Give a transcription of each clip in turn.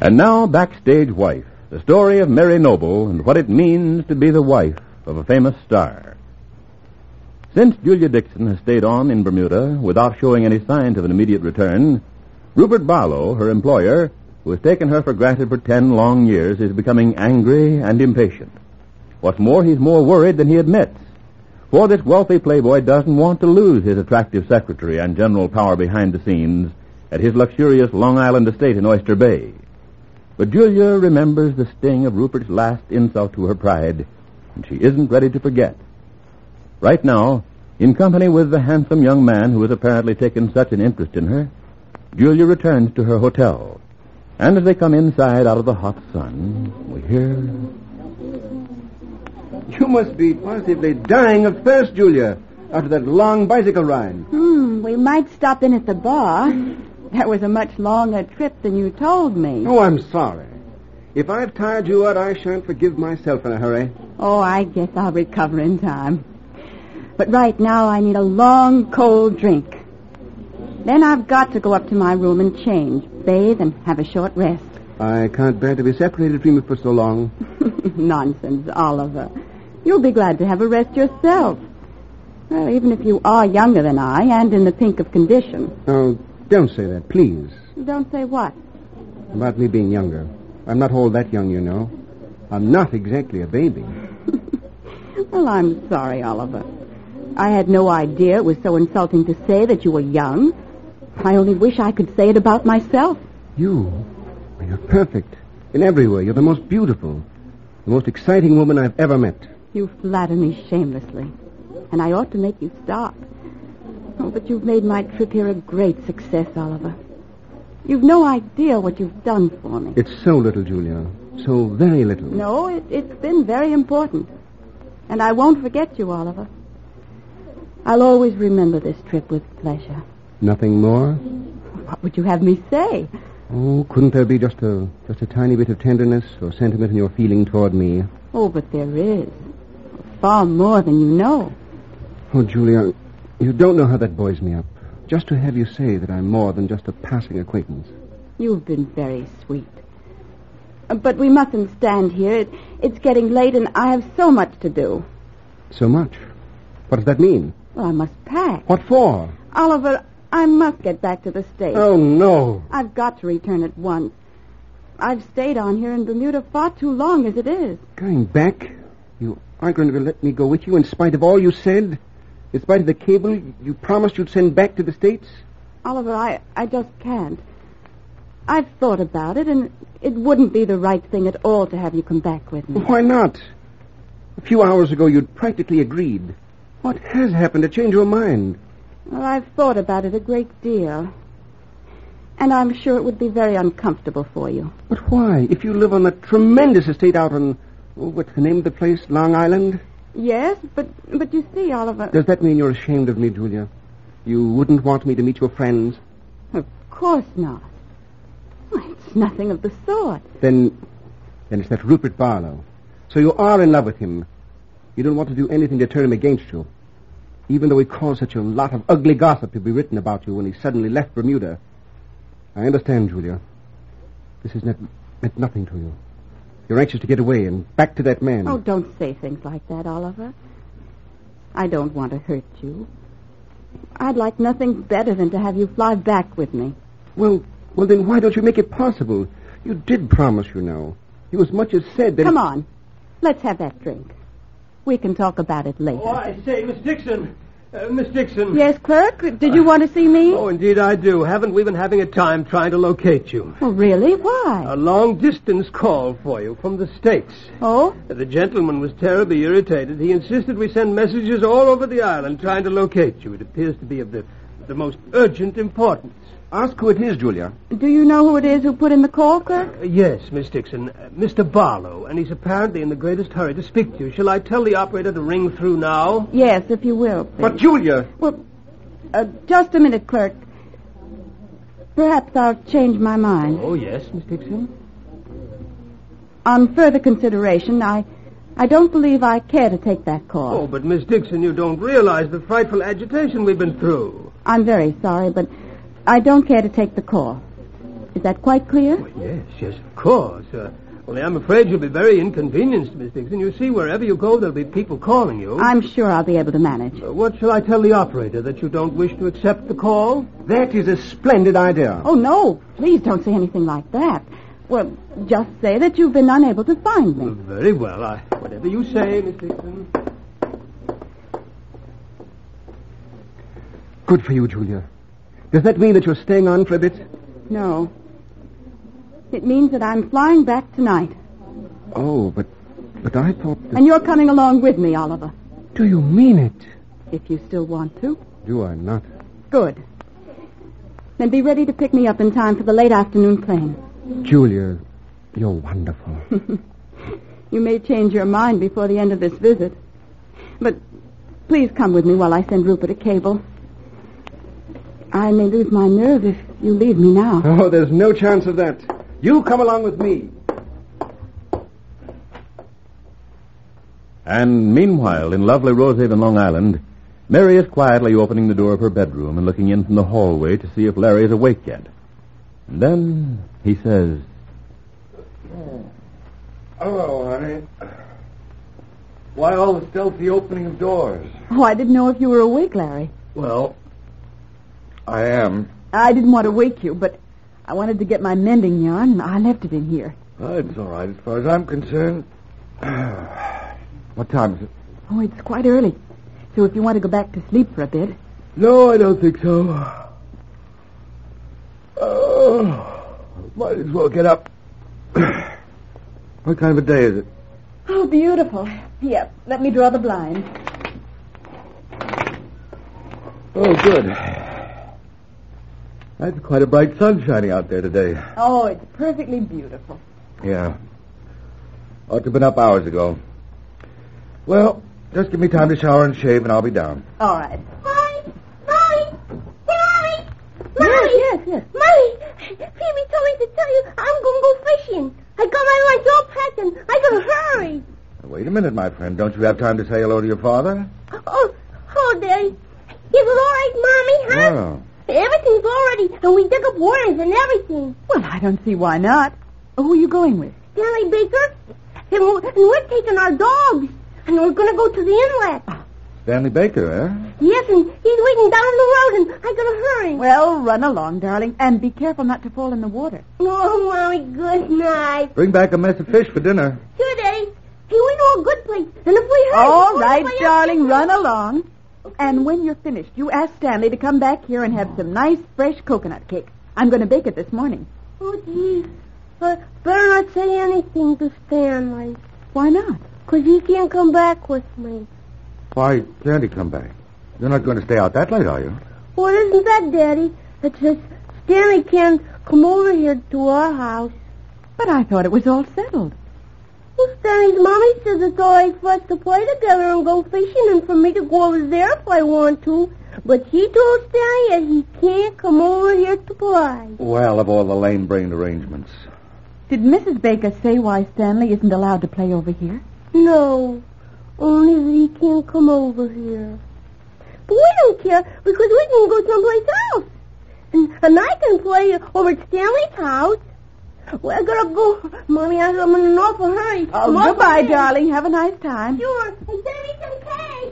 And now, Backstage Wife, the story of Mary Noble and what it means to be the wife of a famous star. Since Julia Dixon has stayed on in Bermuda without showing any signs of an immediate return, Rupert Barlow, her employer, who has taken her for granted for 10 long years, is becoming angry and impatient. What's more, he's more worried than he admits. For this wealthy playboy doesn't want to lose his attractive secretary and general power behind the scenes at his luxurious Long Island estate in Oyster Bay. But Julia remembers the sting of Rupert's last insult to her pride, and she isn't ready to forget. Right now, in company with the handsome young man who has apparently taken such an interest in her, Julia returns to her hotel. And as they come inside out of the hot sun, we hear... You must be positively dying of thirst, Julia, after that long bicycle ride. We might stop in at the bar. That was a much longer trip than you told me. Oh, I'm sorry. If I've tired you out, I shan't forgive myself in a hurry. Oh, I guess I'll recover in time. But right now I need a long, cold drink. Then I've got to go up to my room and change, bathe, and have a short rest. I can't bear to be separated from you for so long. Nonsense, Oliver. You'll be glad to have a rest yourself. Well, even if you are younger than I and in the pink of condition. Oh, don't say that, please. Don't say what? About me being younger. I'm not all that young, you know. I'm not exactly a baby. Well, I'm sorry, Oliver. I had no idea it was so insulting to say that you were young. I only wish I could say it about myself. You? You're perfect. In every way, you're the most beautiful, the most exciting woman I've ever met. You flatter me shamelessly, and I ought to make you stop. Oh, but you've made my trip here a great success, Oliver. You've no idea what you've done for me. It's so little, Julia. So very little. No, it's been very important. And I won't forget you, Oliver. I'll always remember this trip with pleasure. Nothing more? What would you have me say? Oh, couldn't there be just a tiny bit of tenderness or sentiment in your feeling toward me? Oh, but there is. Far more than you know. Oh, Julia, you don't know how that buoys me up. Just to have you say that I'm more than just a passing acquaintance. You've been very sweet. But we mustn't stand here. It's getting late and I have so much to do. So much? What does that mean? Well, I must pack. What for? Oliver, I must get back to the States. Oh, no. I've got to return at once. I've stayed on here in Bermuda far too long as it is. Going back? You aren't going to let me go with you in spite of all you said? In spite of the cable you promised you'd send back to the States? Oliver, I just can't. I've thought about it, and it wouldn't be the right thing at all to have you come back with me. Why not? A few hours ago you'd practically agreed. What has happened to change your mind? Well, I've thought about it a great deal. And I'm sure it would be very uncomfortable for you. But why? If you live on a tremendous estate out on, what's the name of the place, Long Island? Yes, but you see, Oliver... Does that mean you're ashamed of me, Julia? You wouldn't want me to meet your friends? Of course not. Why, it's nothing of the sort. Then it's that Rupert Barlow. So you are in love with him. You don't want to do anything to turn him against you. Even though he caused such a lot of ugly gossip to be written about you when he suddenly left Bermuda. I understand, Julia. This has meant nothing to you. You're anxious to get away and back to that man. Oh, don't say things like that, Oliver. I don't want to hurt you. I'd like nothing better than to have you fly back with me. Well, then why don't you make it possible? You did promise, you know. You as much as said that... Come on. Let's have that drink. We can talk about it later. Oh, I say, Miss Dixon. Miss Dixon. Yes, clerk? Did you want to see me? Oh, indeed I do. Haven't we been having a time trying to locate you? Oh, really? Why? A long-distance call for you from the States. Oh? The gentleman was terribly irritated. He insisted we send messages all over the island trying to locate you. It appears to be of the most urgent importance. Ask who it is, Julia. Do you know who it is who put in the call, clerk? Yes, Miss Dixon. Mr. Barlow, and he's apparently in the greatest hurry to speak to you. Shall I tell the operator to ring through now? Yes, if you will, please. But, Julia... Well, just a minute, clerk. Perhaps I'll change my mind. Oh, yes, Miss Dixon? On further consideration, I don't believe I care to take that call. Oh, but Miss Dixon, you don't realize the frightful agitation we've been through. I'm very sorry, but I don't care to take the call. Is that quite clear? Well, yes, of course. Only I'm afraid you'll be very inconvenienced, Miss Dixon. You see, wherever you go, there'll be people calling you. I'm sure I'll be able to manage. What shall I tell the operator? That you don't wish to accept the call? That is a splendid idea. Oh, no. Please don't say anything like that. Well, just say that you've been unable to find me. Very well. Whatever you say, Miss Dixon. Good for you, Julia. Does that mean that you're staying on for a bit? No. It means that I'm flying back tonight. Oh, but I thought that... And you're coming along with me, Oliver. Do you mean it? If you still want to. You are not. Good. Then be ready to pick me up in time for the late afternoon plane. Julia, you're wonderful. You may change your mind before the end of this visit. But please come with me while I send Rupert a cable. I may lose my nerve if you leave me now. Oh, there's no chance of that. You come along with me. And meanwhile, in lovely Rosehaven, Long Island, Mary is quietly opening the door of her bedroom and looking in from the hallway to see if Larry is awake yet. And then he says... Hello, honey. Why all the stealthy opening of doors? Oh, I didn't know if you were awake, Larry. Well, I am. I didn't want to wake you, but I wanted to get my mending yarn, and I left it in here. It's all right as far as I'm concerned. What time is it? Oh, it's quite early. So if you want to go back to sleep for a bit... No, I don't think so. Might as well get up. What kind of a day is it? Oh, beautiful. Here, let me draw the blind. Oh, good. That's quite a bright sun shining out there today. Oh, it's perfectly beautiful. Yeah. Ought to have been up hours ago. Well, just give me time to shower and shave, and I'll be down. All right. Molly! Yes. Molly, Phoebe told me to tell you I'm going to go fishing. I got my lunch all packed, and I got to hurry. Wait a minute, my friend. Don't you have time to say hello to your father? Oh, Daddy. Is it all right, Mommy, huh? Well. Everything's all ready, and we dug up worms and everything. Well, I don't see why not. Who are you going with? Stanley Baker, and we're taking our dogs, and we're going to go to the inlet. Stanley Baker, eh? Yes, and he's waiting down the road, and I got to hurry. Well, run along, darling, and be careful not to fall in the water. Oh, Mommy, good night. Bring back a mess of fish for dinner. Sure, Daddy. Hey, we know a good place, and if we hurry... All right, darling, run along. And when you're finished, you ask Stanley to come back here and have some nice, fresh coconut cake. I'm going to bake it this morning. Oh, geez. Better not say anything to Stanley. Why not? Because he can't come back with me. Why can't he come back? You're not going to stay out that late, are you? Well, isn't that, Daddy? It says Stanley can't come over here to our house. But I thought it was all settled. Well, Stanley's mommy says it's all right for us to play together and go fishing and for me to go over there if I want to. But she told Stanley that he can't come over here to play. Well, of all the lame-brained arrangements. Did Mrs. Baker say why Stanley isn't allowed to play over here? No, only that he can't come over here. But we don't care because we can go someplace else. And I can play over at Stanley's house. Well, I gotta go. Mommy, I'm in an awful hurry. Oh, goodbye, darling. Have a nice time. Sure. And send me some cake.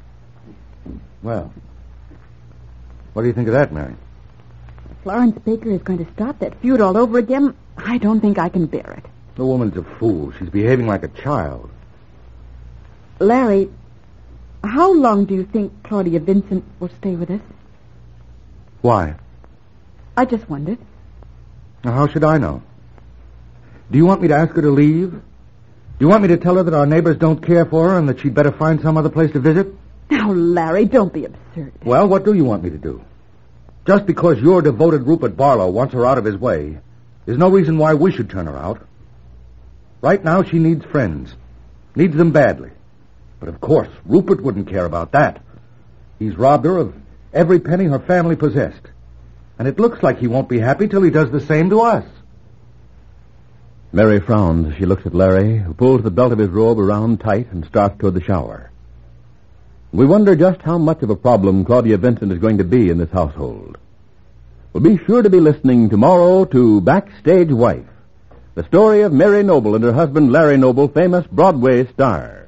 Well, what do you think of that, Mary? Florence Baker is going to start that feud all over again. I don't think I can bear it. The woman's a fool. She's behaving like a child. Larry, how long do you think Claudia Vincent will stay with us? Why? I just wondered. Now, how should I know? Do you want me to ask her to leave? Do you want me to tell her that our neighbors don't care for her and that she'd better find some other place to visit? Now, Larry, don't be absurd. Well, what do you want me to do? Just because your devoted Rupert Barlow wants her out of his way, there's no reason why we should turn her out. Right now, she needs friends. Needs them badly. But of course, Rupert wouldn't care about that. He's robbed her of every penny her family possessed. And it looks like he won't be happy till he does the same to us. Mary frowns as she looks at Larry, who pulls the belt of his robe around tight and starts toward the shower. We wonder just how much of a problem Claudia Vincent is going to be in this household. Well, be sure to be listening tomorrow to Backstage Wife, the story of Mary Noble and her husband Larry Noble, famous Broadway stars.